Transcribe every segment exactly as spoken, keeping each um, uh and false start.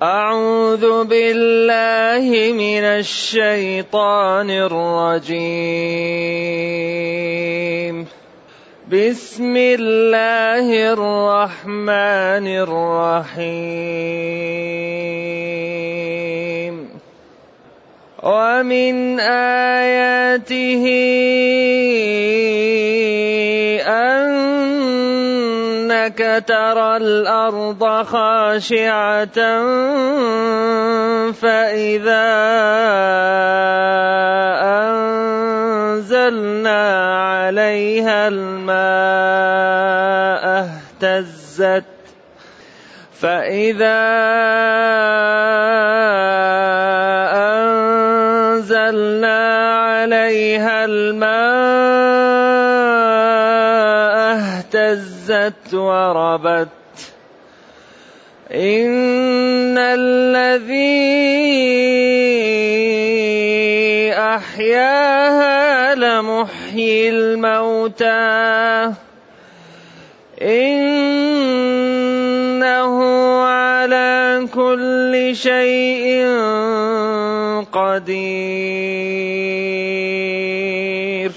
أعوذ بالله من الشيطان الرجيم. بسم الله الرحمن الرحيم. ومن آياته أنك ترى الأرض خاشعة فإذا أنزلنا عليها الماء اهتزت فإذا أنزلنا عليها الماء اهتزت وربت إن الذي أحياها لمحيي الموتى إنه على كل شيء قدير.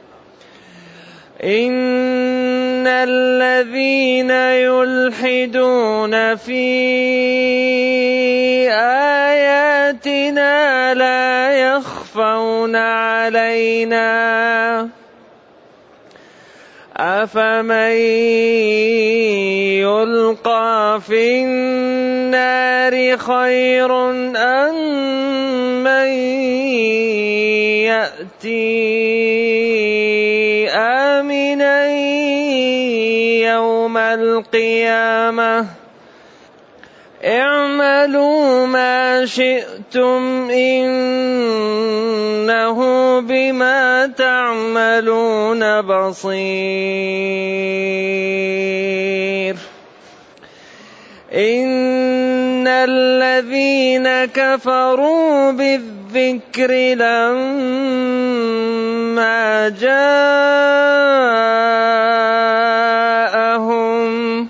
إن الذين يلحدون في آياتنا لا يخفون علينا أفمن يلقى في النار خير أم من يأتي آمنا يوم القيامة اعملوا ما شئتم إنه بما تعملون بصير. إن الذين كفروا بالذكر لما جاءهم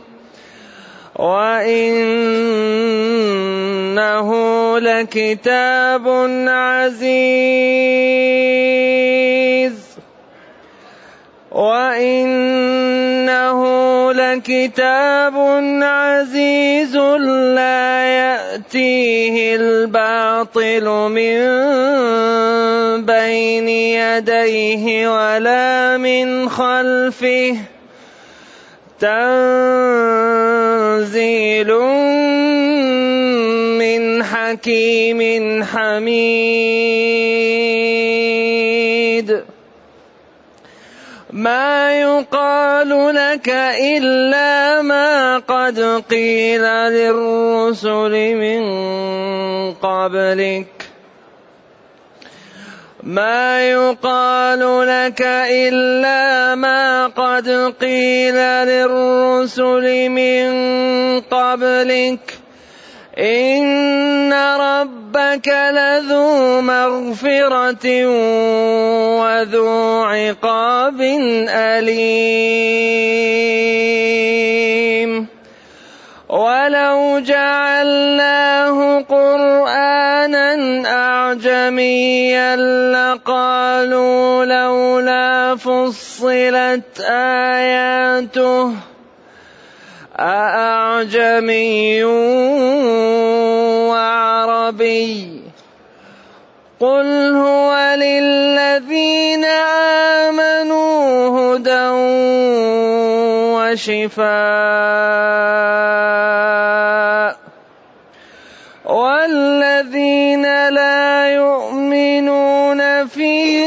وإنه لكتاب عزيز وإنه لكتاب عزيز لا يأتيه الباطل من بين يديه ولا من خلفه تنزيل من حكيم حميد. ما يقال لك إلا ما قد قيل للرسل من قبلك ما يقال لك إلا ما قد قيل للرسل من قبلك إن ربك لذو مغفرة وذو عقاب أليم. ولو جعلناه قرآنا أعجميا لقالوا لولا فصلت آياته أأعجمي وعربي قل هو للذين آمنوا هدى وشفاء والذين لا يؤمنون في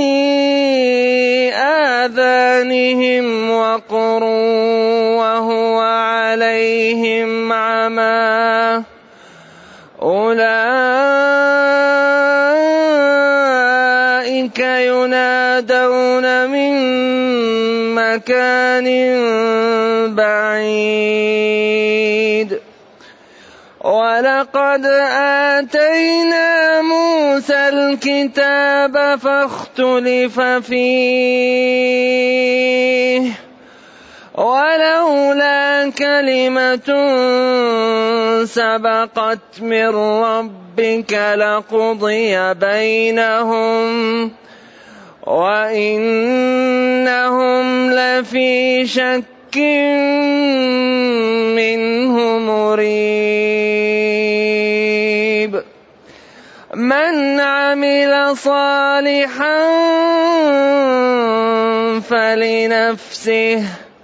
آذانهم وقر وهو عليهم عمى أولئك ينادون من مكان بعيد. ولقد آتينا موسى الكتاب فاختلف فيه ولولا كلمة سبقت من ربك لقضي بينهم وإنهم لفي شك منه مريب من عمل صالحا فلنفسه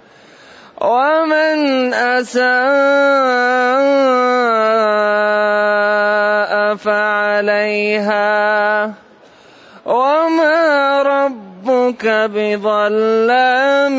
ومن أساء فعليها وما ربك بظلام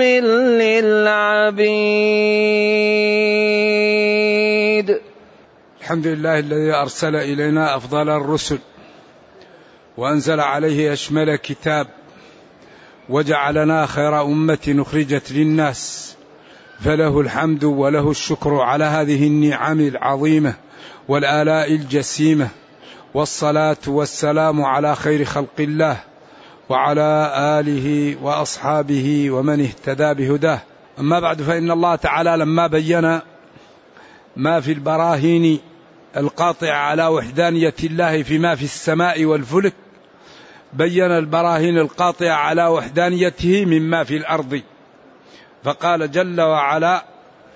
للعبيد. الحمد لله الذي أرسل إلينا أفضل الرسل وأنزل عليه أشمل كتاب وجعلنا خير أمة أخرجت للناس، فله الحمد وله الشكر على هذه النعم العظيمة والآلاء الجسيمة، والصلاة والسلام على خير خلق الله وعلى آله وأصحابه ومن اهتدى بهداه. أما بعد، فإن الله تعالى لما بين ما في البراهين القاطعة على وحدانية الله فيما في السماء والفلك، بين البراهين القاطعة على وحدانيته مما في الأرض، فقال جل وعلا: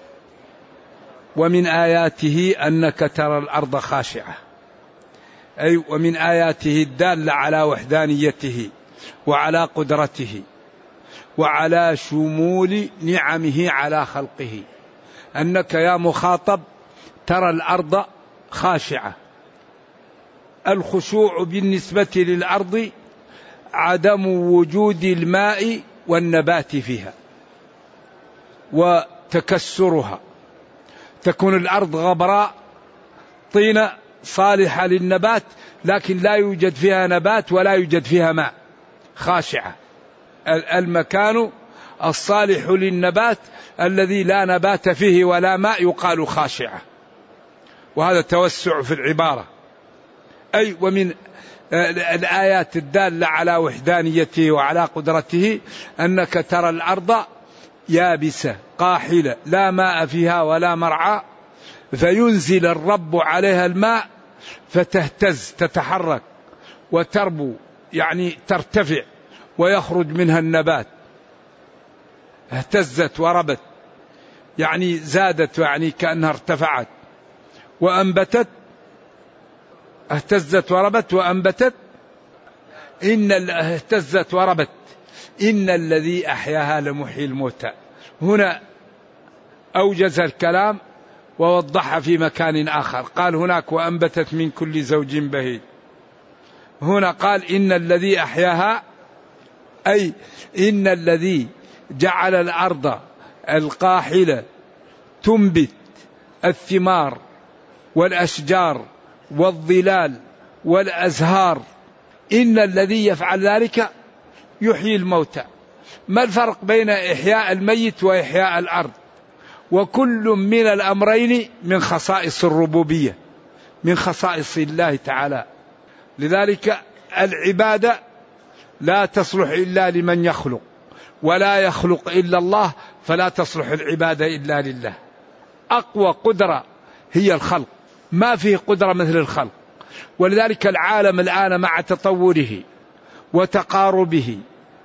ومن آياته أنك ترى الأرض خاشعة، أي ومن آياته الدالة على وحدانيته وعلى قدرته وعلى شمول نعمه على خلقه، أنك يا مخاطب ترى الأرض خاشعة. الخشوع بالنسبة للأرض عدم وجود الماء والنبات فيها وتكسرها، تكون الأرض غبراء طينة صالحة للنبات لكن لا يوجد فيها نبات ولا يوجد فيها ماء، خاشعة. المكان الصالح للنبات الذي لا نبات فيه ولا ماء يقال خاشعة، وهذا توسع في العبارة. أي ومن الآيات الدالة على وحدانيته وعلى قدرته أنك ترى الأرض يابسة قاحلة لا ماء فيها ولا مرعى، فينزل الرب عليها الماء فتهتز تتحرك وتربو، يعني ترتفع ويخرج منها النبات. اهتزت وربت يعني زادت، يعني كأنها ارتفعت. وأنبتت، اهتزت وربت وأنبتت. إن اهتزت وربت إن الذي أحياها لمحيي الموتى. هنا أوجز الكلام ووضح في مكان آخر، قال هناك وأنبتت من كل زوج بهيج، هنا قال إن الذي أحياها، أي إن الذي جعل الأرض القاحلة تنبت الثمار والأشجار والظلال والأزهار، إن الذي يفعل ذلك يحيي الموتى. ما الفرق بين إحياء الميت وإحياء الأرض؟ وكل من الأمرين من خصائص الربوبية، من خصائص الله تعالى. لذلك العبادة لا تصلح إلا لمن يخلق، ولا يخلق إلا الله، فلا تصلح العبادة إلا لله. أقوى قدرة هي الخلق، ما فيه قدرة مثل الخلق. ولذلك العالم الآن مع تطوره وتقاربه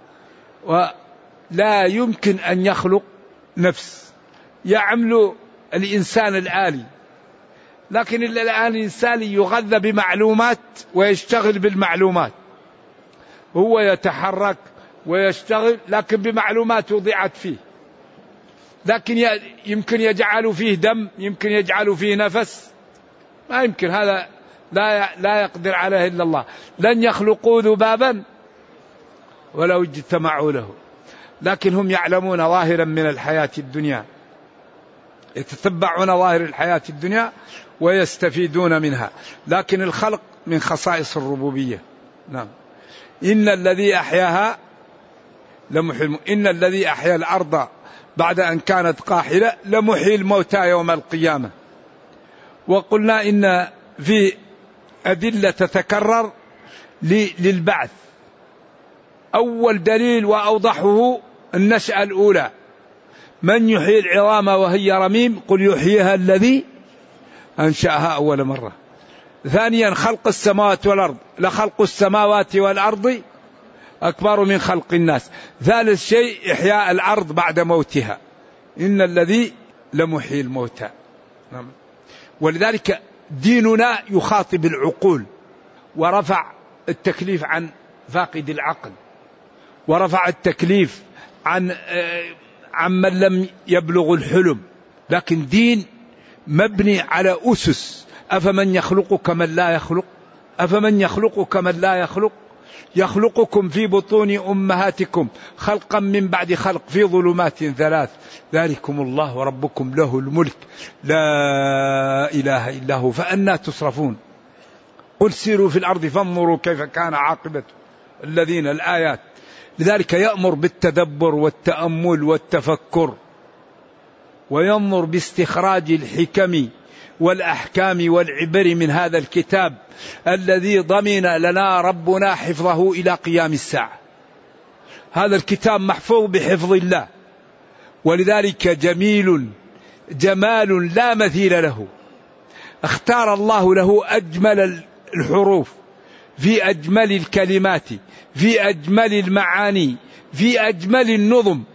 ولا يمكن أن يخلق نفس يعمل الإنسان الآلي، لكن الآن الإنسان يغذى بمعلومات ويشتغل بالمعلومات، هو يتحرك ويشتغل لكن بمعلومات وضعت فيه، لكن يمكن يجعل فيه دم، يمكن يجعل فيه نفس، ما يمكن. هذا لا لا يقدر عليه إلا الله. لن يخلقوا ذبابا ولو اجتمعوا له، لكن هم يعلمون ظاهرا من الحياة الدنيا، يتتبعون ظاهر الحياة الدنيا ويستفيدون منها، لكن الخلق من خصائص الربوبية. نعم. إن الذي أحياها لمحيي، إن الذي أحيا الأرض بعد أن كانت قاحلة لمحيي الموتى يوم القيامة. وقلنا إن في أدلة تتكرر للبعث. أول دليل وأوضحه النشأة الأولى، من يحيي العظام وهي رميم قل يحييها الذي أنشأها أول مرة. ثانيا خلق السماوات والأرض، لخلق السماوات والأرض أكبر من خلق الناس. ثالث شيء إحياء الأرض بعد موتها، إن الذي لمحيي الموتى. ولذلك ديننا يخاطب العقول، ورفع التكليف عن فاقد العقل، ورفع التكليف عن عن من لم يبلغ الحلم. لكن دين مبني على أسس. أفمن يخلق كمن لا يخلق، أفمن يخلق كمن لا يخلق، يخلقكم في بطون أمهاتكم خلقا من بعد خلق في ظلمات ثلاث، ذلكم الله ربكم له الملك لا إله إلا هو فأنى تصرفون. قل سيروا في الأرض فانظروا كيف كان عاقبة الذين، الآيات. لذلك يأمر بالتدبر والتأمل والتفكر، وينظر باستخراج الحكم والأحكام والعبر من هذا الكتاب الذي ضمن لنا ربنا حفظه إلى قيام الساعة. هذا الكتاب محفوظ بحفظ الله، ولذلك جميل جمال لا مثيل له. اختار الله له أجمل الحروف في أجمل الكلمات في أجمل المعاني في أجمل النظم،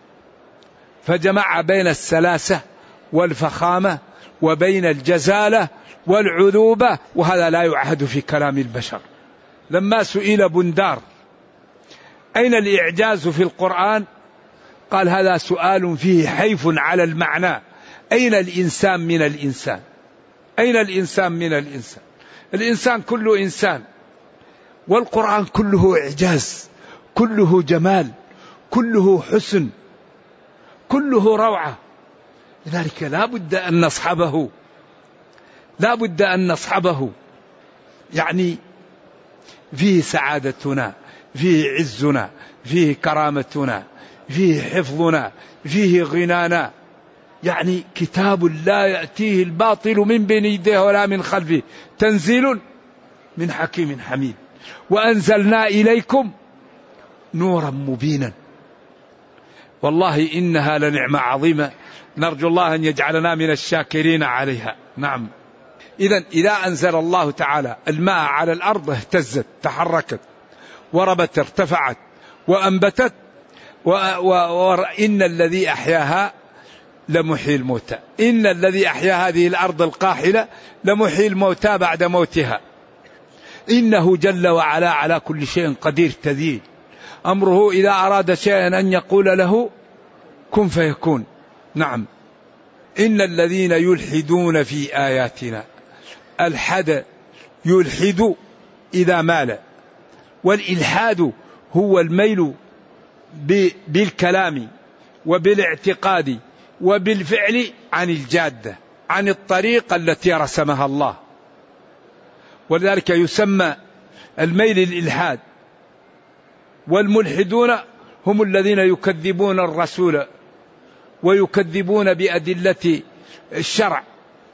فجمع بين السلاسة والفخامة وبين الجزالة والعذوبة، وهذا لا يعهد في كلام البشر. لما سئل بندار أين الإعجاز في القرآن، قال هذا سؤال فيه حيف على المعنى. أين الإنسان من الإنسان؟ أين الإنسان من الإنسان؟ الإنسان كله إنسان، والقرآن كله إعجاز، كله جمال، كله حسن، كله روعة. لذلك لا بد أن نصحبه، لا بد أن نصحبه. يعني فيه سعادتنا، فيه عزنا، فيه كرامتنا، فيه حفظنا، فيه غنانا. يعني كتاب لا يأتيه الباطل من بين يديه ولا من خلفه، تنزيل من حكيم حميد. وأنزلنا إليكم نورا مبينا. والله إنها لنعمة عظيمة، نرجو الله أن يجعلنا من الشاكرين عليها. نعم. إذن إذا أنزل الله تعالى الماء على الأرض اهتزت، تحركت، وربت، ارتفعت، وأنبتت، وإن الذي أحياها لمحيي الموتى، إن الذي أحيا هذه الأرض القاحلة لمحيي الموتى بعد موتها، إنه جل وعلا على كل شيء قدير تذيل. أمره إذا أراد شيئا أن يقول له كن فيكون. نعم. إن الذين يلحدون في آياتنا، الحد يلحد إذا مال، والإلحاد هو الميل بالكلام وبالاعتقاد وبالفعل عن الجادة، عن الطريق التي رسمها الله. ولذلك يسمى الميل الإلحاد. والملحدون هم الذين يكذبون الرسول ويكذبون بأدلة الشرع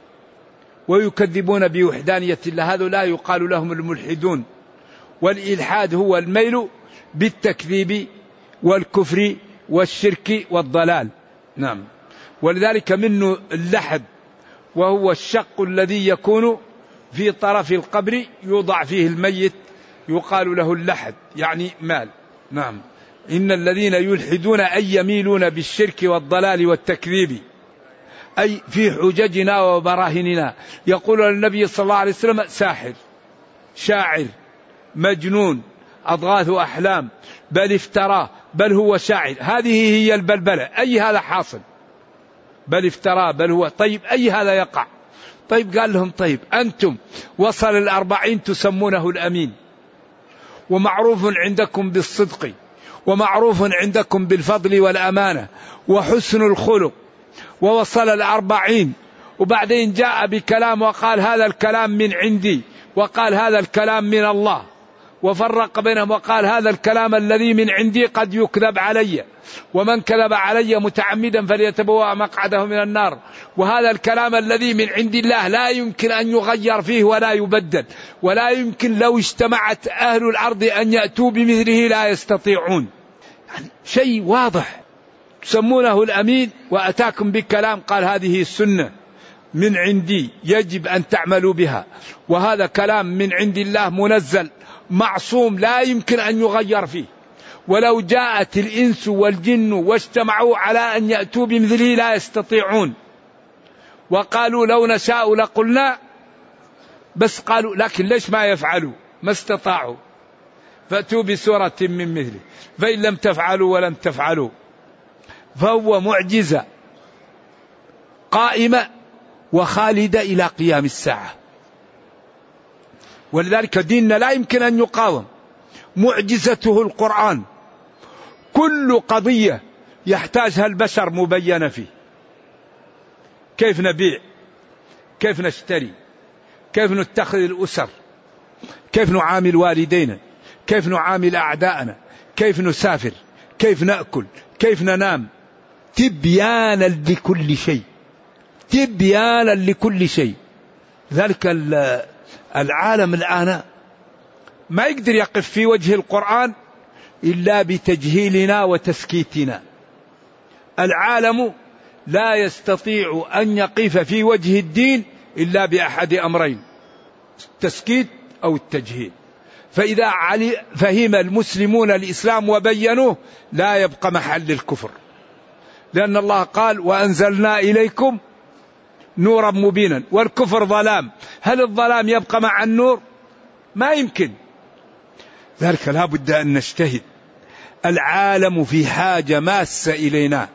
ويكذبون بوحدانية الله، هذا لا يقال لهم الملحدون. والإلحاد هو الميل بالتكذيب والكفر والشرك والضلال. نعم. ولذلك منه اللحد، وهو الشق الذي يكون في طرف القبر يوضع فيه الميت، يقال له اللحد، يعني مال. نعم. إن الذين يلحدون أي يميلون بالشرك والضلال والتكذيب، أي في حججنا وبراهننا، يقول النبي صلى الله عليه وسلم ساحر، شاعر، مجنون، أضغاث أحلام، بل افتراه، بل هو شاعر. هذه هي البلبلة. أي هذا حاصل؟ بل افتراه، بل هو. طيب أي هذا يقع؟ طيب قال لهم طيب أنتم وصل الأربعين تسمونه الأمين، ومعروف عندكم بالصدق، ومعروف عندكم بالفضل والأمانة وحسن الخلق، ووصل الأربعين وبعدين جاء بكلام وقال هذا الكلام من عندي، وقال هذا الكلام من الله، وفرق بينهم وقال هذا الكلام الذي من عندي قد يكذب علي، ومن كذب علي متعمدا فليتبوأ مقعده من النار، وهذا الكلام الذي من عند الله لا يمكن أن يغير فيه ولا يبدل، ولا يمكن لو اجتمعت أهل الأرض أن يأتوا بمثله لا يستطيعون. يعني شيء واضح. تسمونه الأمين وأتاكم بالكلام، قال هذه السنة، من عندي يجب أن تعملوا بها، وهذا كلام من عند الله منزل معصوم لا يمكن أن يغير فيه. ولو جاءت الإنس والجن واجتمعوا على أن يأتوا بمثله لا يستطيعون، وقالوا لو نشاء لقلنا، بس قالوا لكن ليش ما يفعلوا؟ ما استطاعوا. فأتوا بسورة من مثله، فإن لم تفعلوا ولم تفعلوا فهو معجزة قائمة وخالدة إلى قيام الساعة. ولذلك ديننا لا يمكن أن يقاوم. معجزته القرآن، كل قضية يحتاجها البشر مبينة فيه. كيف نبيع، كيف نشتري، كيف نتخذ الأسر، كيف نعامل والدينا، كيف نعامل أعداءنا، كيف نسافر، كيف نأكل، كيف ننام، تبيانا لكل شيء، تبيانا لكل شيء. ذلك العالم الآن ما يقدر يقف في وجه القرآن إلا بتجهيلنا وتسكيتنا. العالم لا يستطيع أن يقف في وجه الدين إلا بأحد أمرين: التسكيت أو التجهيل. فإذا علي فهم المسلمون الإسلام وبينوه لا يبقى محل للكفر، لأن الله قال: وأنزلنا إليكم نورا مبينا. والكفر ظلام، هل الظلام يبقى مع النور؟ ما يمكن. ذلك لا بد أن نجتهد. العالم في حاجة ماسة إلينا،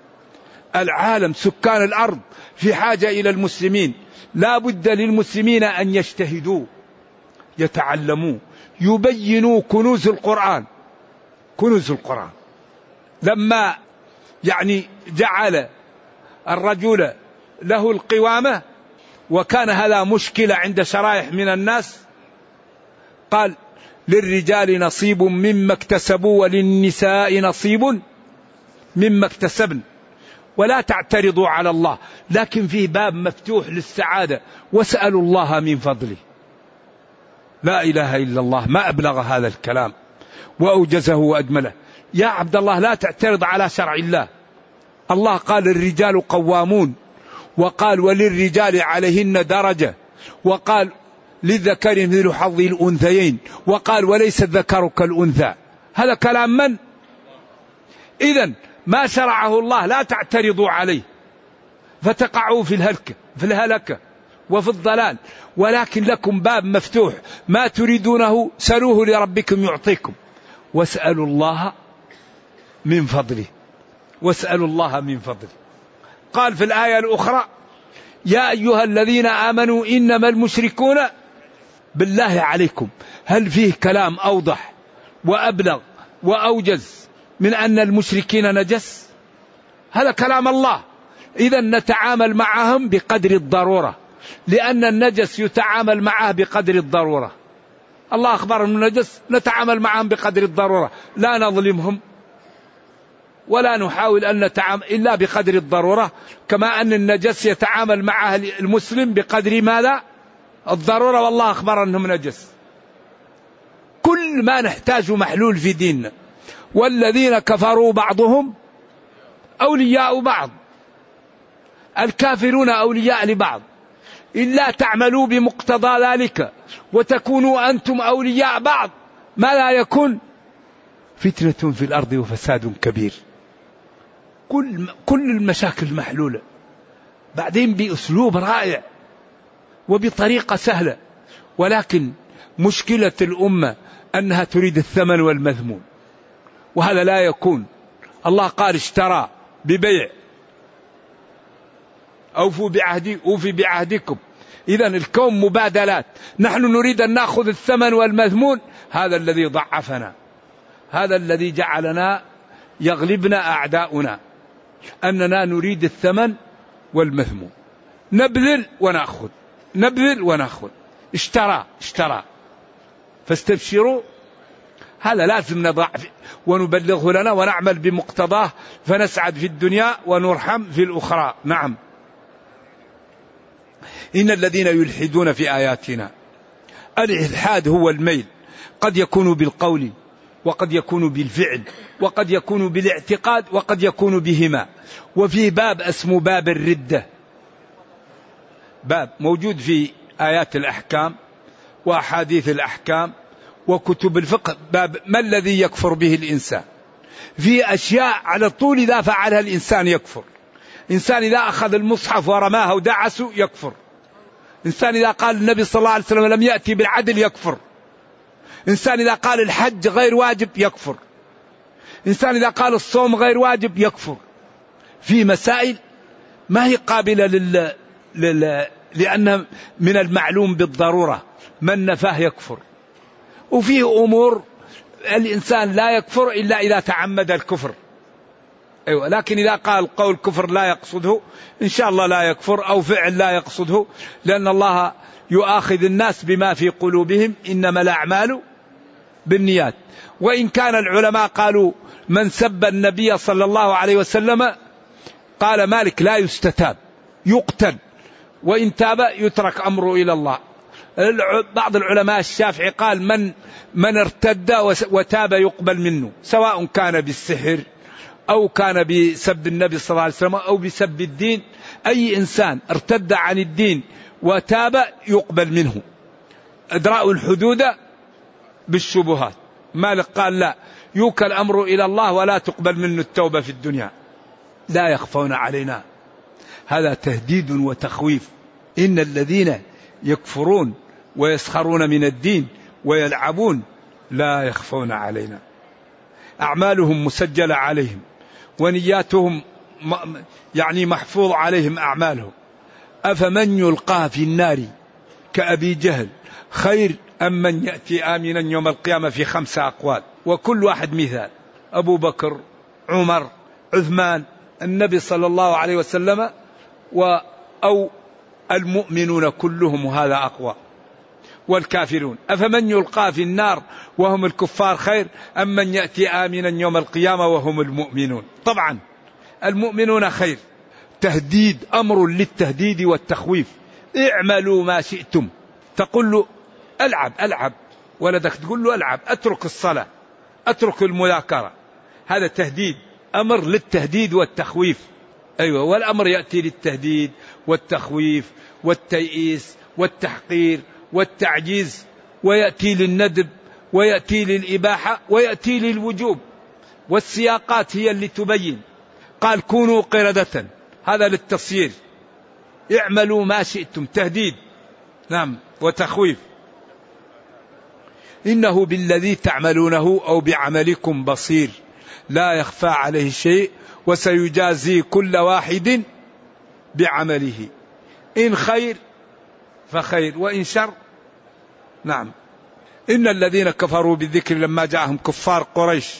العالم سكان الأرض في حاجة إلى المسلمين. لا بد للمسلمين أن يجتهدوا، يتعلموا، يبينوا كنوز القرآن. كنوز القرآن لما يعني جعل الرجل له القوامة، وكان هذا مشكلة عند شرائح من الناس، قال: للرجال نصيب مما اكتسبوا وللنساء نصيب مما اكتسبن ولا تعترضوا على الله. لكن في باب مفتوح للسعادة: واسألوا الله من فضله. لا إله إلا الله، ما أبلغ هذا الكلام وأوجزه وأجمله. يا عبد الله لا تعترض على شرع الله. الله قال: الرجال قوامون، وقال: وللرجال عليهن درجة، وقال: للذكر مثل حظ الأنثيين، وقال: وليس الذكر كالأنثى. هذا كلام من؟ إذن ما شرعه الله لا تعترضوا عليه فتقعوا في الهلكة في الهلكة وفي الضلال. ولكن لكم باب مفتوح، ما تريدونه سلوه لربكم يعطيكم. واسألوا الله من فضله، واسألوا الله من فضله. قال في الآية الأخرى: يا أيها الذين آمنوا إنما المشركون. بالله عليكم، هل فيه كلام أوضح وأبلغ وأوجز من أن المشركين نجس؟ هذا كلام الله. إذن نتعامل معهم بقدر الضرورة، لأن النجس يتعامل معه بقدر الضرورة. الله أخبر أنه نجس، نتعامل معهم بقدر الضرورة، لا نظلمهم ولا نحاول أن نتعامل إلا بقدر الضرورة. كما أن النجس يتعامل معه المسلم بقدر ماذا؟ الضرورة، والله أخبر أنهم نجس. كل ما نحتاج محلول في ديننا. والذين كفروا بعضهم أولياء بعض، الكافرون أولياء لبعض، إلا تعملوا بمقتضى ذلك وتكونوا أنتم أولياء بعض ما لا يكون فتنة في الأرض وفساد كبير. كل كل المشاكل محلولة، بعدين بأسلوب رائع وبطريقة سهلة. ولكن مشكلة الأمة أنها تريد الثمن والمذموم، وهذا لا يكون. الله قال: اشترى ببيع، أوفوا بعهدي أوفي بعهدكم. إذن الكون مبادلات، نحن نريد أن نأخذ الثمن والمذمون. هذا الذي ضعفنا، هذا الذي جعلنا يغلبنا أعداؤنا، أننا نريد الثمن والمذموم، نبذل ونأخذ، نبذل ونأخذ. اشترى اشترى فاستبشروا. هذا لازم نضع ونبلغه لنا ونعمل بمقتضاه، فنسعد في الدنيا ونرحم في الأخرى. نعم. إن الذين يلحدون في آياتنا، الإلحاد هو الميل، قد يكون بالقول وقد يكون بالفعل وقد يكون بالاعتقاد وقد يكون بهما. وفي باب اسمه باب الردة، باب موجود في آيات الأحكام وأحاديث الأحكام وكتب الفقه، باب ما الذي يكفر به الإنسان. في أشياء على طول إذا فعلها الإنسان يكفر. إنسان إذا أخذ المصحف ورماه ودعسه يكفر. إنسان إذا قال النبي صلى الله عليه وسلم لم يأتي بالعدل يكفر. إنسان إذا قال الحج غير واجب يكفر. إنسان إذا قال الصوم غير واجب يكفر. في مسائل ما هي قابلة لل... لل... لأن من المعلوم بالضرورة من نفاه يكفر. وفيه أمور الإنسان لا يكفر إلا إذا تعمد الكفر. أيوة. لكن إذا قال قول كفر لا يقصده إن شاء الله لا يكفر، أو فعل لا يقصده، لأن الله يؤاخذ الناس بما في قلوبهم إنما الأعمال بالنيات. وإن كان العلماء قالوا من سب النبي صلى الله عليه وسلم قال مالك لا يستتاب يقتل، وإن تاب يترك أمره إلى الله. بعض العلماء الشافعي قال من من ارتد وتاب يقبل منه، سواء كان بالسحر أو كان بسب النبي صلى الله عليه وسلم أو بسب الدين. أي إنسان ارتد عن الدين وتاب يقبل منه. إدراء الحدود بالشبهات. مالك قال لا، يوكل أمره إلى الله ولا تقبل منه التوبة في الدنيا. لا يخفون علينا، هذا تهديد وتخويف. إن الذين يكفرون ويسخرون من الدين ويلعبون لا يخفون علينا. أعمالهم مسجلة عليهم ونياتهم يعني محفوظ عليهم أعمالهم. أفمن يلقى في النار كأبي جهل خير أم من يأتي آمنا يوم القيامة؟ في خمسة أقوال، وكل واحد مثال. أبو بكر، عمر، عثمان، النبي صلى الله عليه وسلم، و أو المؤمنون كلهم، وهذا أقوى. والكافرون أفمن يلقى في النار وهم الكفار خير أم من يأتي آمنا يوم القيامة وهم المؤمنون؟ طبعا المؤمنون خير. تهديد، أمر للتهديد والتخويف. اعملوا ما شئتم. تقول له ألعب ألعب، ولدك تقول له ألعب، أترك الصلاة، أترك المذاكرة. هذا تهديد، أمر للتهديد والتخويف. أيوة. والأمر يأتي للتهديد والتخويف والتيئيس والتحقير والتعجيز، ويأتي للندب ويأتي للإباحة ويأتي للوجوب. والسياقات هي اللي تبين. قال كونوا قردة، هذا للتصيير. اعملوا ما شئتم، تهديد نعم وتخويف. إنه بالذي تعملونه أو بعملكم بصير لا يخفى عليه شيء وسيجازي كل واحد بعمله، إن خير فخير وإن شر. نعم. إن الذين كفروا بالذكر لما جاءهم كفار قريش،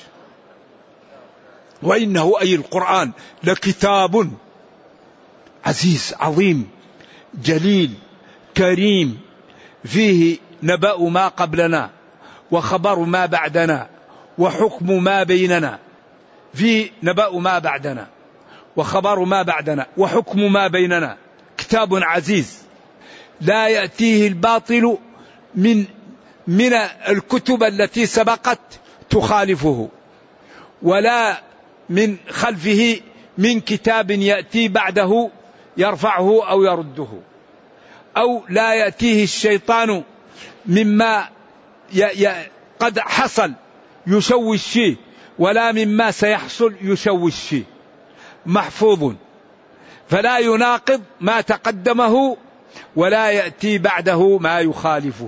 وإنه أي القرآن لكتاب عزيز عظيم جليل كريم فيه نبأ ما قبلنا وخبر ما بعدنا وحكم ما بيننا. فيه نبأ ما بعدنا وخبر ما بعدنا وحكم ما بيننا. كتاب عزيز لا يأتيه الباطل من من الكتب التي سبقت تخالفه، ولا من خلفه من كتاب يأتي بعده يرفعه أو يرده، أو لا يأتيه الشيطان مما ي... ي... قد حصل يشوش شيء، ولا مما سيحصل يشوش شيء. محفوظ فلا يناقض ما تقدمه ولا يأتي بعده ما يخالفه.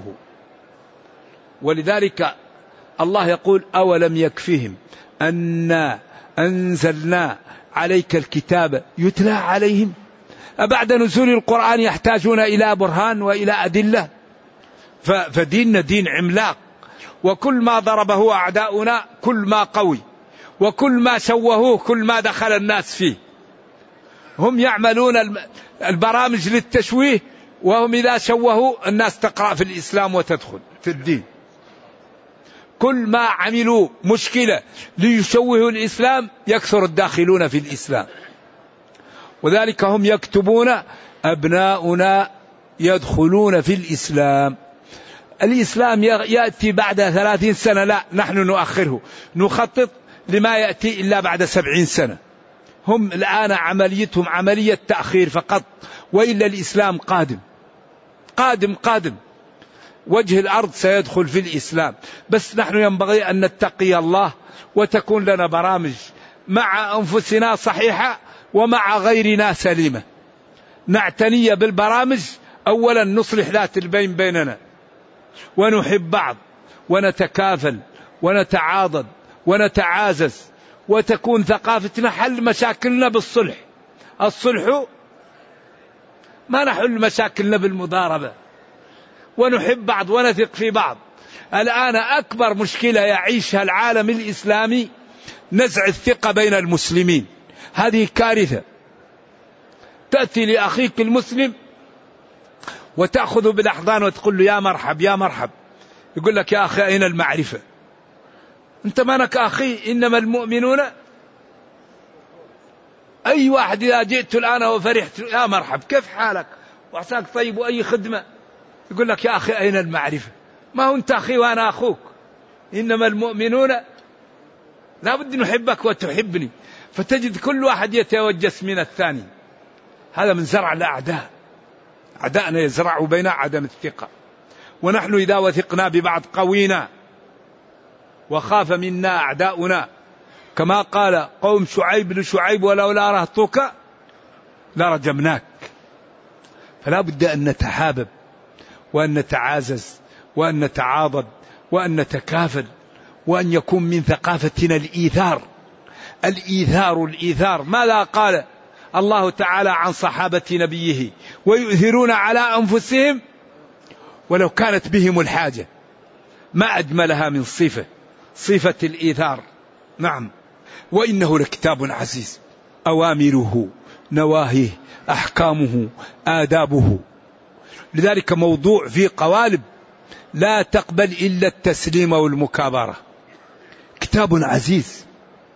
ولذلك الله يقول أولم يكفهم أنا أنزلنا عليك الكتاب يتلى عليهم. أبعد نزول القرآن يحتاجون إلى برهان وإلى أدلة؟ فديننا دين عملاق، وكل ما ضربه أعداؤنا كل ما قوي، وكل ما شوهوه كل ما دخل الناس فيه. هم يعملون البرامج للتشويه، وهم إذا شوهوا الناس تقرأ في الإسلام وتدخل في الدين. كل ما عملوا مشكلة ليشوهوا الإسلام يكثر الداخلون في الإسلام. وذلك هم يكتبون أبناؤنا يدخلون في الإسلام. الإسلام يأتي بعد ثلاثين سنة، لا نحن نؤخره، نخطط لما يأتي إلا بعد سبعين سنة. هم الآن عمليتهم عملية تأخير فقط، وإلا الإسلام قادم قادم قادم، وجه الأرض سيدخل في الإسلام. بس نحن ينبغي أن نتقي الله وتكون لنا برامج مع أنفسنا صحيحة ومع غيرنا سليمة. نعتني بالبرامج، أولا نصلح ذات البين بيننا ونحب بعض ونتكافل ونتعاضد ونتعازز، وتكون ثقافتنا حل مشاكلنا بالصلح. الصلح ما نحل مشاكلنا بالمضاربة، ونحب بعض ونثق في بعض. الآن أكبر مشكلة يعيشها العالم الإسلامي نزع الثقة بين المسلمين. هذه كارثة. تأتي لأخيك المسلم وتأخذه بالأحضان وتقول له يا مرحب يا مرحب، يقول لك يا أخي أين المعرفة؟ أنت مالك أخي؟ إنما المؤمنون. أي واحد إذا جئت الآن وفرحت يا مرحب كيف حالك وعساك طيب وأي خدمة، يقول لك يا أخي أين المعرفة؟ ما هو أنت أخي وأنا أخوك. إنما المؤمنون، لا بد نحبك وتحبني، فتجد كل واحد يتوجس من الثاني. هذا من زرع الأعداء. أعداءنا يزرعوا بين عدم الثقة، ونحن إذا وثقنا ببعض قوينا وخاف منا أعداؤنا، كما قال قوم شعيب لشعيب ولولا رهطك لرجمناك. فلا بد أن نتحابب وأن نتعازز وأن نتعاضد وأن نتكافل، وأن يكون من ثقافتنا الإيثار. الإيثار الإيثار ماذا قال الله تعالى عن صحابة نبيه؟ ويؤثرون على أنفسهم ولو كانت بهم الحاجة. ما أجملها من صفة، صفة الإيثار. نعم. وإنه لكتاب عزيز، أوامره نواهيه أحكامه آدابه. لذلك موضوع في قوالب لا تقبل إلا التسليم والمكابرة. كتاب عزيز،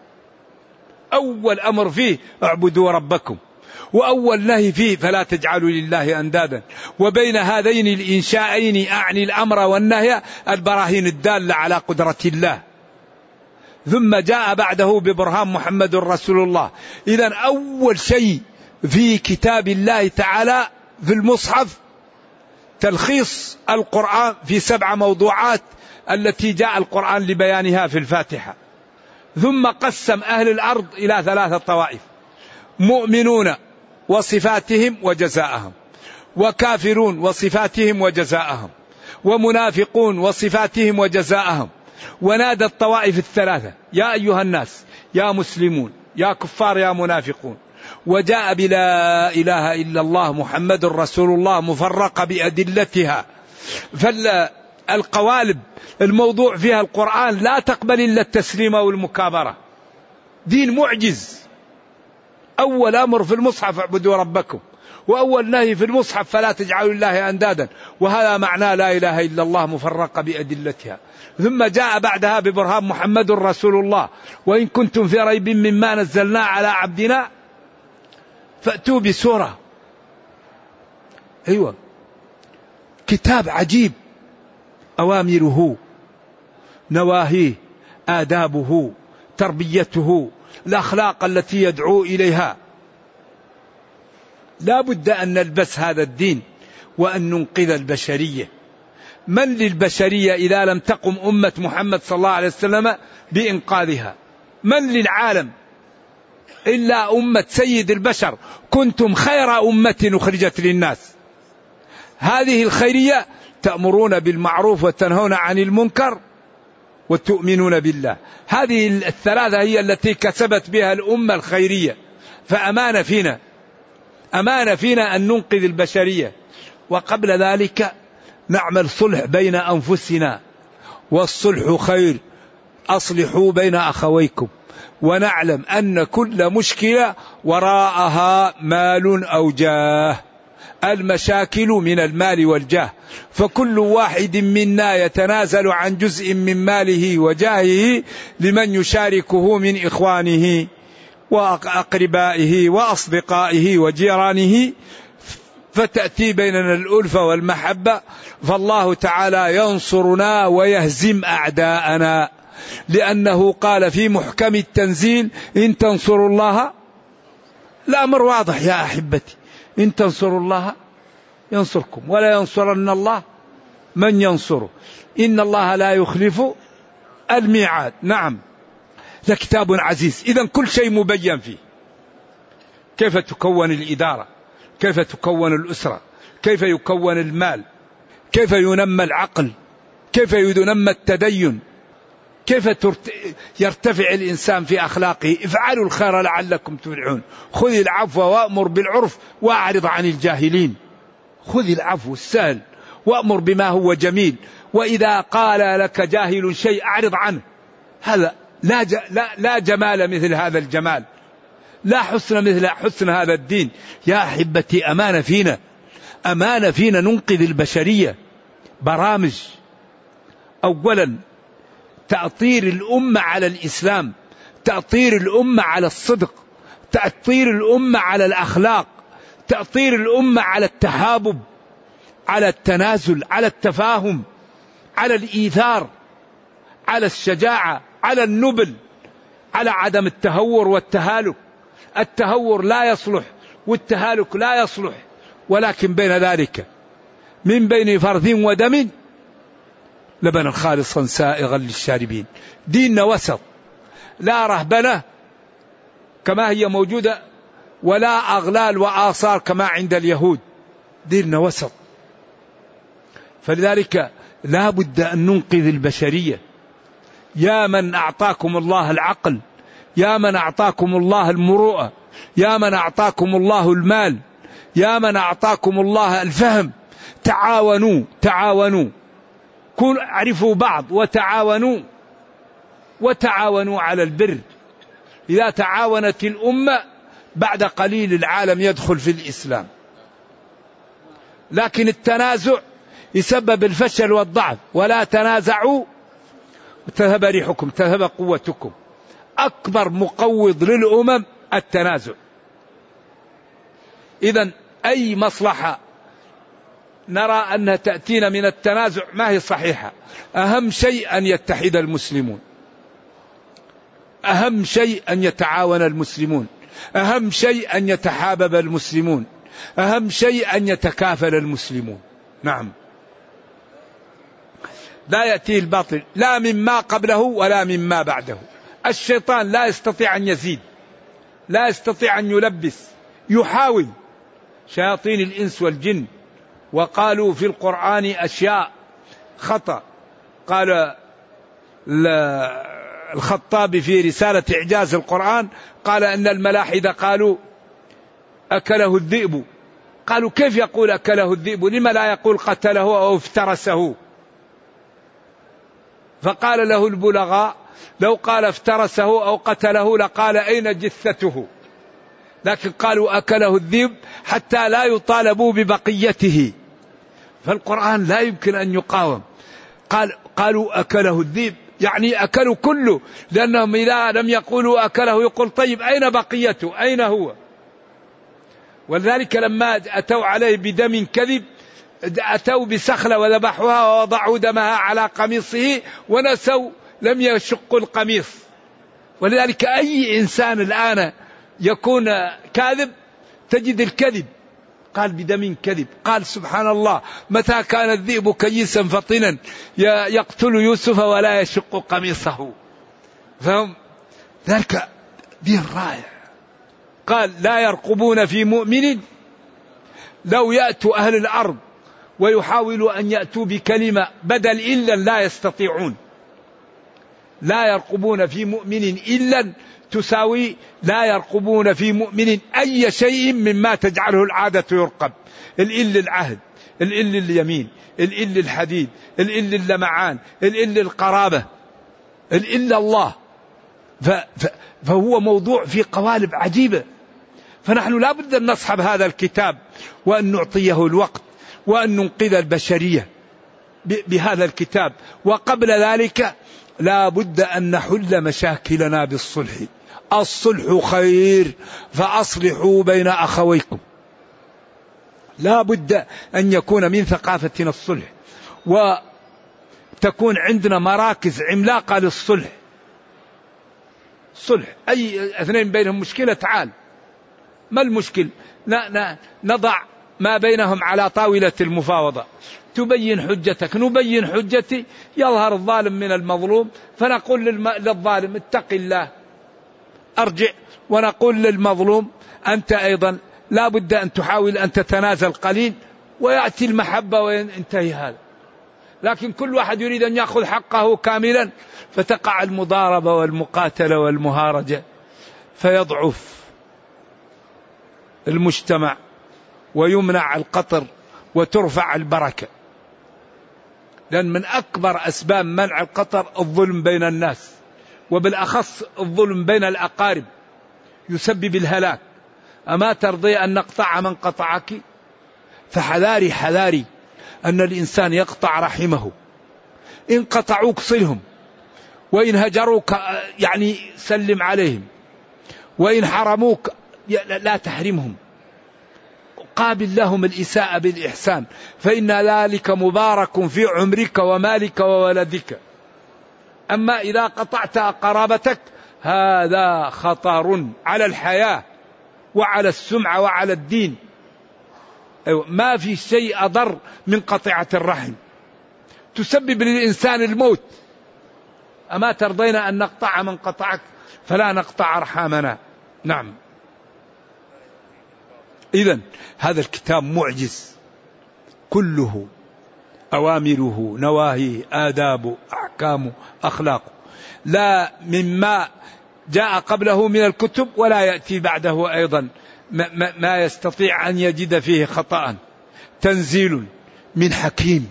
أول أمر فيه اعبدوا ربكم، وأول نهي فيه فلا تجعلوا لله أندادا. وبين هذين الإنشاءين أعني الأمر والنهي البراهين الدالة على قدرة الله، ثم جاء بعده ببرهان محمد رسول الله. إذن أول شيء في كتاب الله تعالى في المصحف تلخيص القرآن في سبع موضوعات التي جاء القرآن لبيانها في الفاتحة. ثم قسم أهل الأرض إلى ثلاثة طوائف: مؤمنون وصفاتهم وجزاءهم، وكافرون وصفاتهم وجزاءهم، ومنافقون وصفاتهم وجزاءهم. ونادى الطوائف الثلاثة: يا أيها الناس، يا مسلمون، يا كفار، يا منافقون. وجاء بلا إله إلا الله محمد رسول الله مفرقة بأدلتها. فالقوالب الموضوع فيها القرآن لا تقبل إلا التسليم والمكابرة. دين معجز. أول أمر في المصحف اعبدوا ربكم، وأول نهي في المصحف فلا تجعلوا الله أندادا، وهذا معناه لا إله إلا الله مفرقة بأدلتها. ثم جاء بعدها ببرهان محمد رسول الله: وإن كنتم في ريب مما نزلنا على عبدنا فأتوا بسورة. أيوة، كتاب عجيب، أوامره نواهيه آدابه تربيته الأخلاق التي يدعو إليها. لا بد أن نلبس هذا الدين وأن ننقذ البشرية. من للبشرية إذا لم تقم أمة محمد صلى الله عليه وسلم بإنقاذها؟ من للعالم إلا أمة سيد البشر؟ كنتم خير أمة أخرجت للناس. هذه الخيرية: تأمرون بالمعروف وتنهون عن المنكر وتؤمنون بالله. هذه الثلاثة هي التي كسبت بها الأمة الخيرية. فأمان فينا، أمان فينا أن ننقذ البشرية. وقبل ذلك نعمل صلح بين أنفسنا، والصلح خير. أصلحوا بين أخويكم. ونعلم أن كل مشكلة وراءها مال أو جاه. المشاكل من المال والجاه، فكل واحد منا يتنازل عن جزء من ماله وجاهه لمن يشاركه من إخوانه وأقربائه وأصدقائه وجيرانه، فتأتي بيننا الألفة والمحبة. فالله تعالى ينصرنا ويهزم أعداءنا، لأنه قال في محكم التنزيل: إن تنصروا الله الأمر واضح يا أحبتي، إن تنصروا الله ينصركم ولا ينصرن الله من ينصره، إن الله لا يخلف الميعاد. نعم، ده كتاب عزيز، إذن كل شيء مبين فيه، كيف تكون الإدارة، كيف تكون الأسرة، كيف يكون المال، كيف ينمى العقل، كيف ينمى التدين، كيف يرتفع الإنسان في أخلاقه. افعلوا الخير لعلكم تفلحون، خذ العفو وأمر بالعرف وأعرض عن الجاهلين. خذ العفو السهل وأمر بما هو جميل، وإذا قال لك جاهل شيء أعرض عنه. هذا لا, ج... لا, لا جمال مثل هذا الجمال، لا حسن مثل حسن هذا الدين. يا أحبتي أمانة فينا، أمانة فينا ننقذ البشرية. برامج، أولا تأطير الأمة على الإسلام، تأطير الأمة على الصدق، تأطير الأمة على الأخلاق، تأطير الأمة على التحابب، على التنازل، على التفاهم، على الإيثار، على الشجاعة، على النبل، على عدم التهور والتهالك. التهور لا يصلح والتهالك لا يصلح، ولكن بين ذلك من بين فرث ودم لبنا خالصا سائغا للشاربين. ديننا وسط، لا رهبنة كما هي موجودة، ولا أغلال وآثار كما عند اليهود. ديننا وسط، فلذلك لا بد أن ننقذ البشرية. يا من أعطاكم الله العقل، يا من أعطاكم الله المروءة، يا من أعطاكم الله المال، يا من أعطاكم الله الفهم، تعاونوا تعاونوا، كونوا اعرفوا بعض وتعاونوا، وتعاونوا على البر. إذا تعاونت الأمة بعد قليل العالم يدخل في الإسلام. لكن التنازع يسبب الفشل والضعف. ولا تنازعوا تذهب ريحكم، تذهب قوتكم. أكبر مقوض للأمم التنازع. إذن أي مصلحة نرى أنها تأتينا من التنازع ما هي صحيحة. أهم شيء أن يتحد المسلمون، أهم شيء أن يتعاون المسلمون، أهم شيء أن يتحابب المسلمون، أهم شيء أن يتكافل المسلمون. نعم، لا يأتي الباطل لا مما قبله ولا مما بعده. الشيطان لا يستطيع أن يزيد، لا يستطيع أن يلبس، يحاول. شياطين الإنس والجن، وقالوا في القرآن أشياء خطأ. قال الخطابي في رسالة إعجاز القرآن، قال أن الملاحدة قالوا أكله الذئب. قالوا كيف يقول أكله الذئب، لما لا يقول قتله أو افترسه؟ فقال له البلغاء لو قال افترسه أو قتله لقال أين جثته، لكن قالوا أكله الذئب حتى لا يطالبوا ببقيته. فالقرآن لا يمكن أن يقاوم. قال قالوا أكله الذئب يعني أكلوا كله، لأنهم إذا لم يقولوا أكله يقول طيب أين بقيته، أين هو؟ ولذلك لما أتوا عليه بدم كذب أتوا بسخلة وذبحوها ووضعوا دمها على قميصه ونسوا لم يشقوا القميص. ولذلك أي إنسان الآن يكون كاذب تجد الكذب. قال بدم كذب. قال سبحان الله، متى كان الذئب كيسا فطنا يقتل يوسف ولا يشق قميصه. فهم ذلك دين رائع. قال لا يرقبون في مؤمن، لو يأتوا أهل الأرض ويحاولوا أن يأتوا بكلمة بدل إلا لا يستطيعون. لا يرقبون في مؤمن إلا تساوي لا يرقبون في مؤمن أي شيء مما تجعله العادة يرقب. الإل العهد، الإل اليمين، الإل الحديد، الإل اللمعان، الإل القرابة، الإل الله. فهو موضوع في قوالب عجيبة. فنحن لا بد أن نصحب هذا الكتاب وأن نعطيه الوقت وأن ننقذ البشرية بهذا الكتاب. وقبل ذلك لا بد أن نحل مشاكلنا بالصلح. الصلح خير فأصلحوا بين أخويكم. لا بد أن يكون من ثقافتنا الصلح، وتكون عندنا مراكز عملاقة للصلح. صلح أي اثنين بينهم مشكلة تعال ما المشكل؟ نضع ما بينهم على طاولة المفاوضة، تبين حجتك نبين حجتي، يظهر الظالم من المظلوم، فنقول للظالم اتق الله أرجع، ونقول للمظلوم أنت أيضا لا بد أن تحاول أن تتنازل قليل، ويأتي المحبة وينتهي هذا. لكن كل واحد يريد أن يأخذ حقه كاملا، فتقع المضاربة والمقاتلة والمهارجة، فيضعف المجتمع ويمنع القطر وترفع البركة. لأن من أكبر أسباب منع القطر الظلم بين الناس، وبالأخص الظلم بين الأقارب يسبب الهلاك. أما ترضي أن نقطع من قطعك؟ فحذاري حذاري أن الإنسان يقطع رحمه. إن قطعوك صلهم، وإن هجروك يعني سلم عليهم، وإن حرموك لا تحرمهم، قابل لهم الإساءة بالإحسان، فإن ذلك مبارك في عمرك ومالك وولدك. أما إذا قطعت قرابتك هذا خطر على الحياة وعلى السمعة وعلى الدين. ما في شيء أضر من قطيعة الرحم، تسبب للإنسان الموت. أما ترضين أن نقطع من قطعك؟ فلا نقطع أرحامنا. نعم. إذن هذا الكتاب معجز، كله أوامره نواهيه آدابه أحكامه أخلاقه، لا مما جاء قبله من الكتب ولا يأتي بعده أيضا ما يستطيع أن يجد فيه خطأ. تنزيل من حكيم،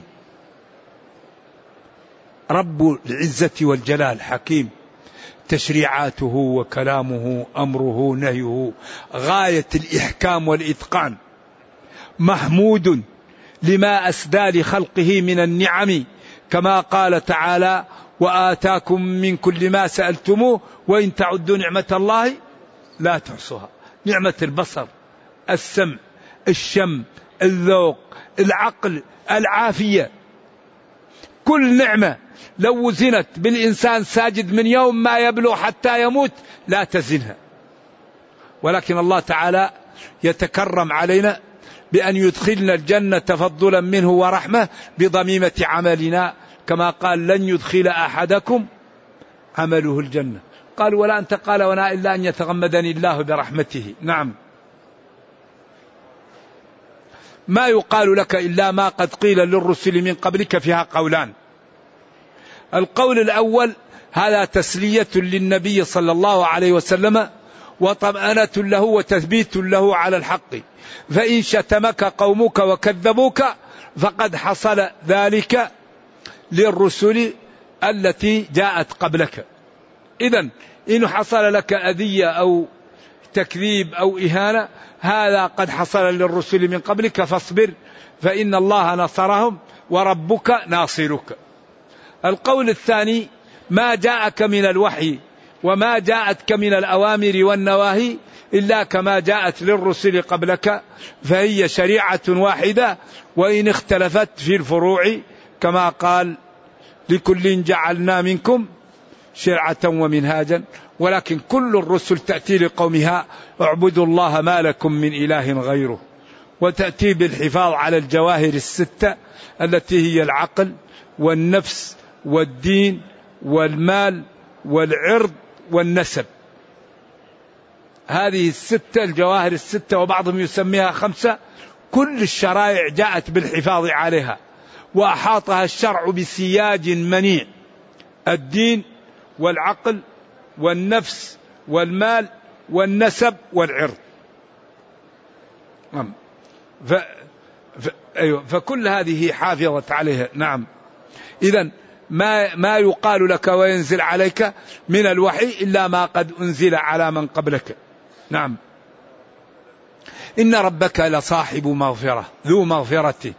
رب العزة والجلال حكيم، تشريعاته وكلامه أمره نهيه غاية الإحكام والإتقان، محمود لما أسدى لخلقه من النعم، كما قال تعالى وآتاكم من كل ما سألتموه وإن تعدوا نعمة الله لا تحصوها. نعمة البصر، السمع، الشم، الذوق، العقل، العافية، كل نعمة لو وزنت بالإنسان ساجد من يوم ما يبلغ حتى يموت لا تزنها. ولكن الله تعالى يتكرم علينا بأن يدخلنا الجنة تفضلا منه ورحمة بضميمة عملنا، كما قال لن يدخل أحدكم عمله الجنة. قال ولا أنت؟ قال ولا إلا أن يتغمدني الله برحمته. نعم. ما يقال لك إلا ما قد قيل للرسل من قبلك، فيها قولان. القول الأول هذا تسلية للنبي صلى الله عليه وسلم وطمأنة له وتثبيت له على الحق، فإن شتمك قومك وكذبوك فقد حصل ذلك للرسل التي جاءت قبلك. إذن إن حصل لك أذية أو تكذيب أو إهانة هذا قد حصل للرسل من قبلك، فاصبر فإن الله نصرهم وربك ناصرك. القول الثاني ما جاءك من الوحي وما جاءتك من الأوامر والنواهي إلا كما جاءت للرسل قبلك، فهي شريعة واحدة وإن اختلفت في الفروع، كما قال لكل جعلنا منكم شرعة ومنهاجا. ولكن كل الرسل تأتي لقومها اعبدوا الله ما لكم من إله غيره، وتأتي بالحفاظ على الجواهر الستة التي هي العقل والنفس والدين والمال والعرض والنسب. هذه الستة الجواهر الستة، وبعضهم يسميها خمسة، كل الشرائع جاءت بالحفاظ عليها، وأحاطها الشرع بسياج منيع: الدين والعقل والنفس والمال والنسب والعرض. ف... ف... أيوة. فكل هذه حافظت عليها. نعم. إذن ما ما يقال لك وينزل عليك من الوحي إلا ما قد أنزل على من قبلك. نعم. إن ربك لصاحب مغفرة ذو مغفرة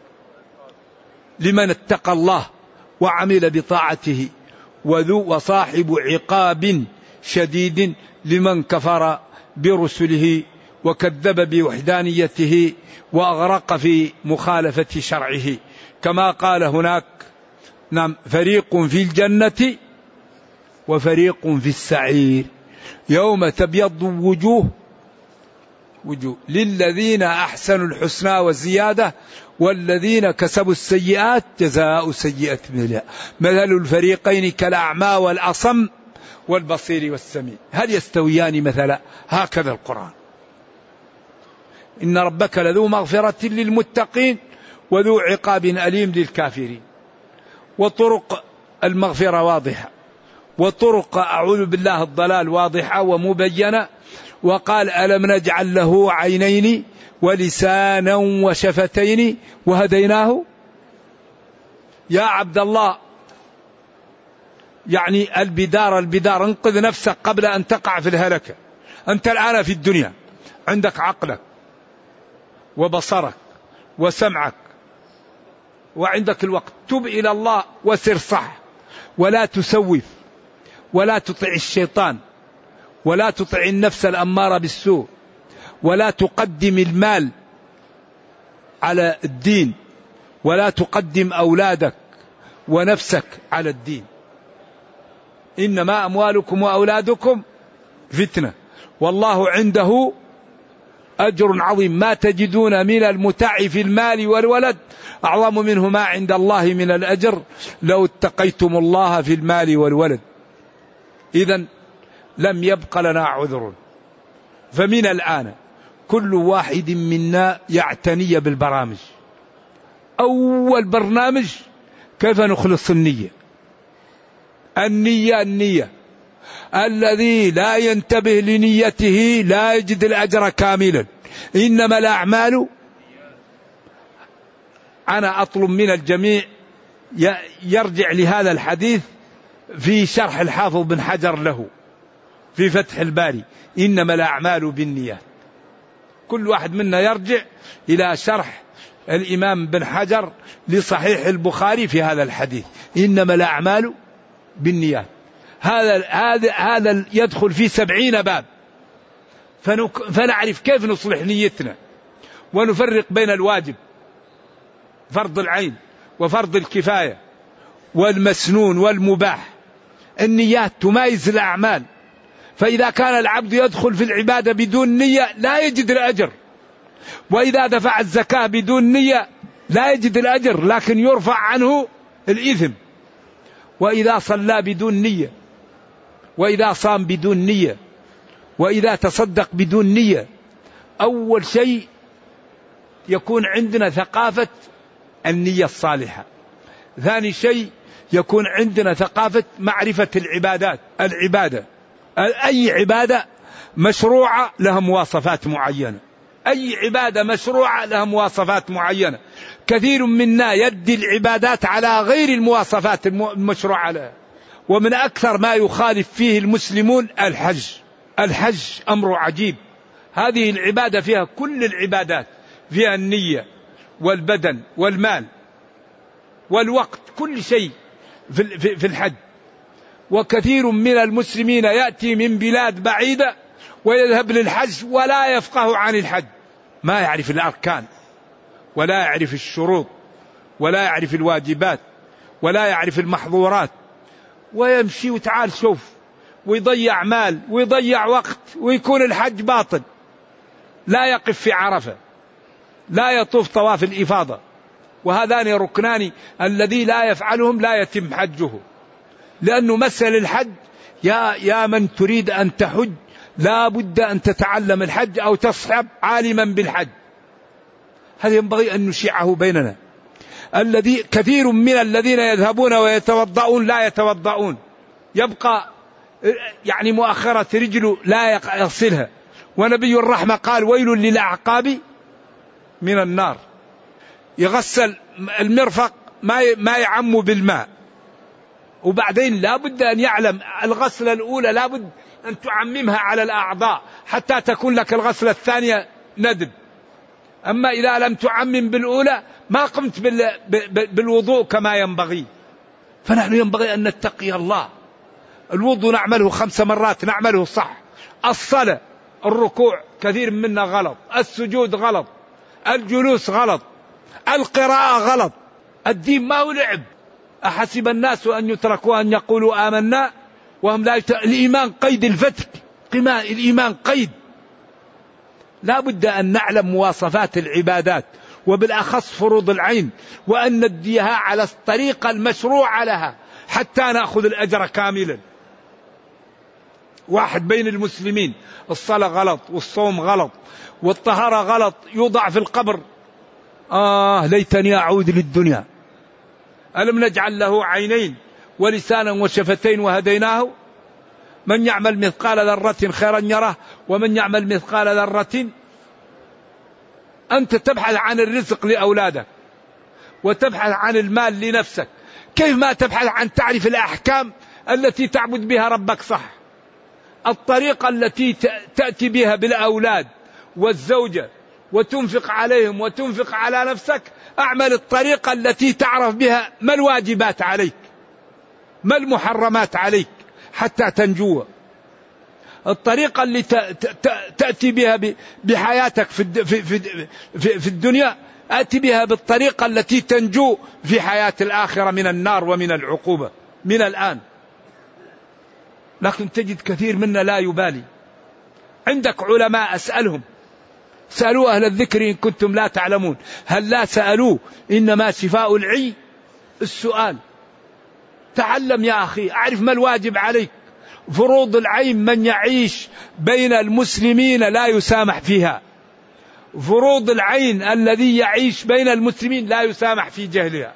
لمن اتقى الله وعمل بطاعته، وذو وصاحب عقاب شديد لمن كفر برسله وكذب بوحدانيته وأغرق في مخالفة شرعه، كما قال هناك: نعم، فريق في الجنة وفريق في السعير يوم تبيض وجوه وجوه للذين أحسنوا الحسنى وزيادة والذين كسبوا السيئات جزاء سيئة مثلها مثل الفريقين كالأعمى والأصم والبصير والسميع هل يستويان مثلا؟ هكذا القرآن. إن ربك لذو مغفرة للمتقين وذو عقاب أليم للكافرين. وطرق المغفرة واضحة، وطرق أعوذ بالله الضلال واضحة ومبينة. وقال ألم نجعل له عينين ولسانا وشفتين وهديناه. يا عبد الله يعني البدار البدار انقذ نفسك قبل أن تقع في الهلكة. أنت الآن في الدنيا عندك عقلك وبصرك وسمعك وعندك الوقت، تب إلى الله وسر صح، ولا تسوف ولا تطع الشيطان ولا تطع النفس الأمارة بالسوء، ولا تقدم المال على الدين، ولا تقدم أولادك ونفسك على الدين. إنما أموالكم وأولادكم فتنة والله عنده أجر عظيم. ما تجدون من المتع في المال والولد أعظم منه ما عند الله من الأجر لو اتقيتم الله في المال والولد. إذن لم يبق لنا عذر. فمن الآن كل واحد منا يعتني بالبرامج. أول برنامج كيف نخلص النية. النية النية الذي لا ينتبه لنيته لا يجد الأجر كاملا. إنما الأعمال. أنا أطلب من الجميع يرجع لهذا الحديث في شرح الحافظ بن حجر له في فتح الباري، إنما الأعمال بالنيات. كل واحد منا يرجع إلى شرح الإمام بن حجر لصحيح البخاري في هذا الحديث، إنما الأعمال بالنيات. هذا هذا هذا يدخل في سبعين باب. فنعرف كيف نصلح نيتنا ونفرق بين الواجب فرض العين وفرض الكفاية والمسنون والمباح. النيات تمايز الأعمال. فإذا كان العبد يدخل في العبادة بدون نية لا يجد الأجر، وإذا دفع الزكاة بدون نية لا يجد الأجر لكن يرفع عنه الإثم، وإذا صلى بدون نية، وإذا صام بدون نية، وإذا تصدق بدون نية. أول شيء يكون عندنا ثقافة النية الصالحة. ثاني شيء يكون عندنا ثقافة معرفة العبادات. العبادة أي عبادة مشروعة لها مواصفات معينة، أي عبادة مشروعة لها مواصفات معينة. كثير منا يدي العبادات على غير المواصفات المشروعة لها. ومن أكثر ما يخالف فيه المسلمون الحج. الحج أمر عجيب. هذه العبادة فيها كل العبادات، فيها النية والبدن والمال والوقت، كل شيء في الحج. وكثير من المسلمين يأتي من بلاد بعيدة ويذهب للحج ولا يفقه عن الحج، ما يعرف الأركان ولا يعرف الشروط ولا يعرف الواجبات ولا يعرف المحظورات، ويمشي وتعال شوف ويضيع مال ويضيع وقت ويكون الحج باطل. لا يقف في عرفة، لا يطوف طواف الإفاضة، وهذان ركنان الذي لا يفعلهم لا يتم حجه. لأنه مسألة الحج يا يا من تريد أن تحج لا بد أن تتعلم الحج أو تصحب عالما بالحج. هذا ينبغي أن نشيعه بيننا. الذي كثير من الذين يذهبون ويتوضؤون لا يتوضؤون، يبقى يعني مؤخرة رجله لا يغسلها. ونبي الرحمة قال ويل للأعقاب من النار. يغسل المرفق ما ما يعم بالماء، وبعدين لا بد أن يعلم الغسلة الأولى لا بد أن تعممها على الأعضاء حتى تكون لك الغسلة الثانية ندب. أما إذا لم تعمم بالأولى ما قمت بالوضوء كما ينبغي. فنحن ينبغي أن نتقي الله. الوضوء نعمله خمس مرات نعمله صح. الصلاة الركوع كثير منا غلط، السجود غلط، الجلوس غلط، القراءة غلط. الدين ما هو لعب. أحسب الناس أن يتركوا أن يقولوا آمنا وهم لا يت... الإيمان قيد الفتك. الإيمان قيد. لا بد أن نعلم مواصفات العبادات وبالأخص فروض العين، وأن نديها على الطريقة المشروعة لها حتى نأخذ الأجر كاملا. واحد بين المسلمين الصلاة غلط والصوم غلط والطهارة غلط يوضع في القبر، آه ليتني أعود للدنيا. ألم نجعل له عينين ولسانا وشفتين وهديناه، من يعمل مثقال ذرة خيرا يره ومن يعمل مثقال ذرة. أنت تبحث عن الرزق لأولادك وتبحث عن المال لنفسك، كيف ما تبحث عن تعرف الأحكام التي تعبد بها ربك صح؟ الطريقة التي تأتي بها بالأولاد والزوجة وتنفق عليهم وتنفق على نفسك، أعمل الطريقة التي تعرف بها ما الواجبات عليك ما المحرمات عليك حتى تنجو. الطريقة اللي تأتي بها بحياتك في الدنيا أتي بها بالطريقة التي تنجو في حياة الآخرة من النار ومن العقوبة من الآن. لكن تجد كثير منا لا يبالي. عندك علماء أسألهم، سألوا أهل الذكر إن كنتم لا تعلمون، هل لا سألوا؟ إنما شفاء العي السؤال. تعلم يا أخي، أعرف ما الواجب عليك. فروض العين من يعيش بين المسلمين لا يسامح فيها، فروض العين الذي يعيش بين المسلمين لا يسامح في جهلها.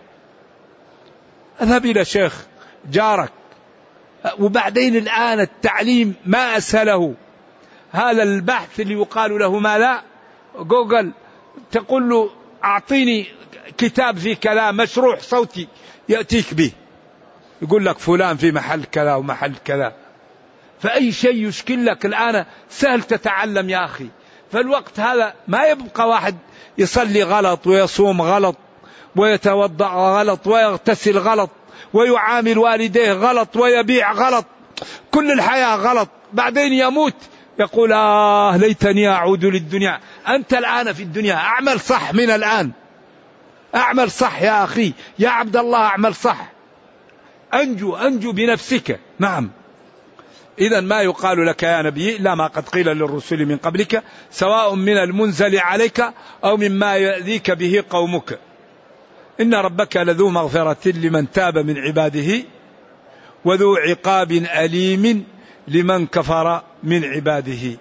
اذهب إلى شيخ جارك. وبعدين الآن التعليم ما أسهله. هذا البحث اللي يقال له ما لا جوجل، تقول له أعطيني كتاب في كلام مشروع صوتي يأتيك به، يقول لك فلان في محل كذا ومحل كذا. فأي شيء يشكل لك الآن سهل تتعلم يا أخي. فالوقت هذا ما يبقى واحد يصلي غلط ويصوم غلط ويتوضأ غلط ويغتسل غلط ويعامل والديه غلط ويبيع غلط، كل الحياة غلط، بعدين يموت يقول آه ليتني أعود للدنيا. أنت الآن في الدنيا، أعمل صح من الآن، أعمل صح يا أخي يا عبد الله، أعمل صح، أنجو أنجو بنفسك. نعم. إذن ما يقال لك يا نبي إلا ما قد قيل للرسل من قبلك سواء من المنزل عليك أو مما يأذيك به قومك، إن ربك لذو مغفرة لمن تاب من عباده وذو عقاب أليم لمن كفر من عباده.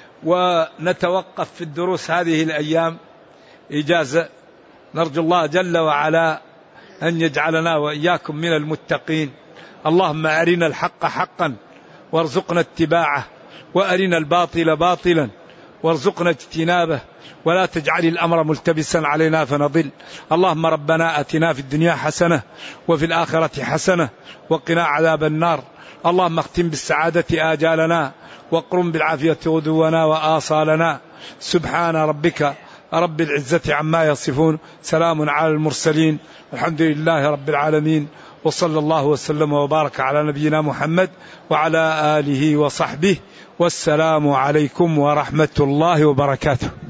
ونتوقف في الدروس هذه الأيام إجازة، نرجو الله جل وعلا أن يجعلنا وإياكم من المتقين. اللهم أرنا الحق حقا وارزقنا اتباعه، وأرنا الباطل باطلا وارزقنا اجتنابه، ولا تجعل الأمر ملتبسا علينا فنضل. اللهم ربنا أتنا في الدنيا حسنة وفي الآخرة حسنة وقنا عذاب النار. اللهم اختم بالسعادة آجالنا واقرم بالعافية غدونا وآصالنا. سبحان ربك رب العزة عما يصفون، سلام على المرسلين، الحمد لله رب العالمين، وصلى الله وسلم وبارك على نبينا محمد وعلى آله وصحبه، والسلام عليكم ورحمة الله وبركاته.